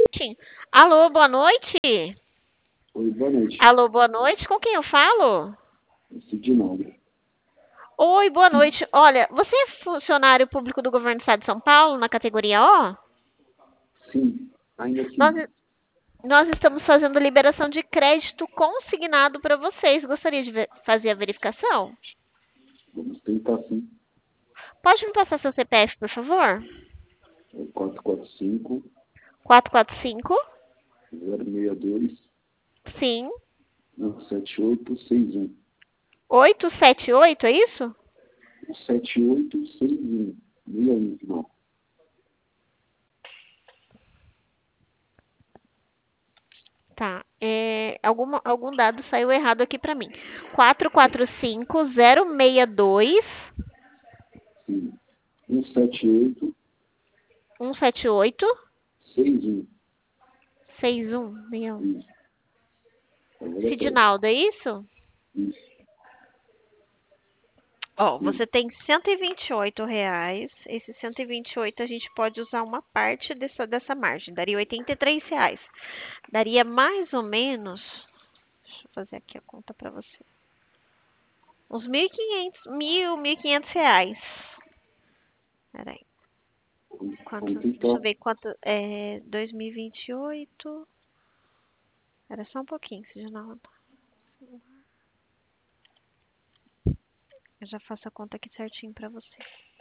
Sim. Alô, boa noite. Oi, boa noite. Alô, boa noite. Com quem eu falo? Sidinaldo. Oi, boa noite. Olha, você é funcionário público do governo do estado de São Paulo, na categoria O? Sim, ainda Nós, sim. nós estamos fazendo liberação de crédito consignado para vocês. Gostaria de fazer a verificação? Vamos tentar sim. Pode me passar seu CPF, por favor? É 445 445. 062 Sim. 17861. 878, é isso? 17861. 61, não. Tá. Algum dado saiu errado aqui para mim. 445062 Sim. 17861. 178 61. Isso. Agora certo. Sidinaldo, é isso? Isso. Ó, Sim. você tem R$ 128. Esse 128 a gente pode usar uma parte dessa margem. Daria R$ 83. Daria mais ou menos. Deixa eu fazer aqui a conta para você. Uns 1.500, 1.500 reais. Peraí. Vamos Deixa eu tentar. ver quanto é 2028. Era só um pouquinho, Sidinaldo. Eu já faço a conta aqui certinho para você.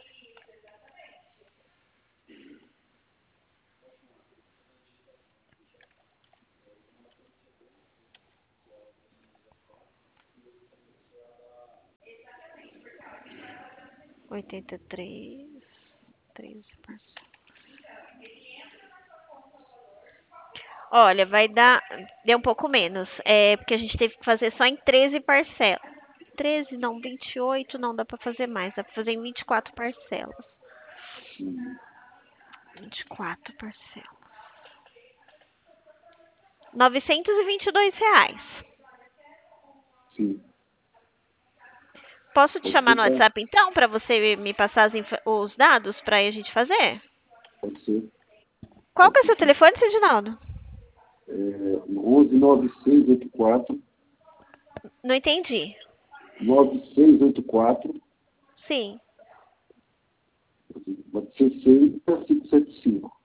R$ 83, 13 parcelas. Olha, vai dar. Deu um pouco menos. É porque a gente teve que fazer só em 13 parcelas. 13 não, 28 não dá para fazer mais. Dá para fazer em 24 parcelas. Sim. 24 parcelas. R$ 922. Sim. Posso te Pode chamar no tentar. WhatsApp então para você me passar os dados para a gente fazer? Pode ser. Qual Pode que é o ser seu sim. telefone, Reginaldo? 119684 Não entendi. 9684 Sim. 60 575.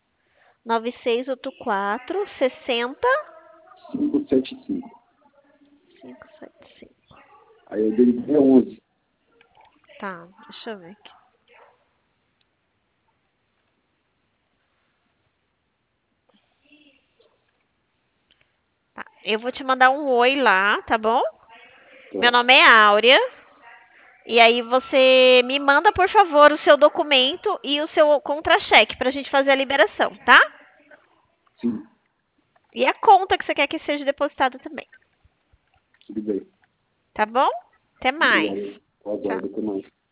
9684 575. 60 575. Aí eu dei 11. Tá, deixa eu ver aqui. Tá, eu vou te mandar um oi lá, tá bom? Meu Tá. nome é Áurea. E aí você me manda, por favor, o seu documento e o seu contra-cheque pra gente fazer a liberação, tá? Sim, E a conta que você quer que seja depositada também, tudo bem. tá bom? Até mais. Obrigado. Tchau. Aguardo, até mais.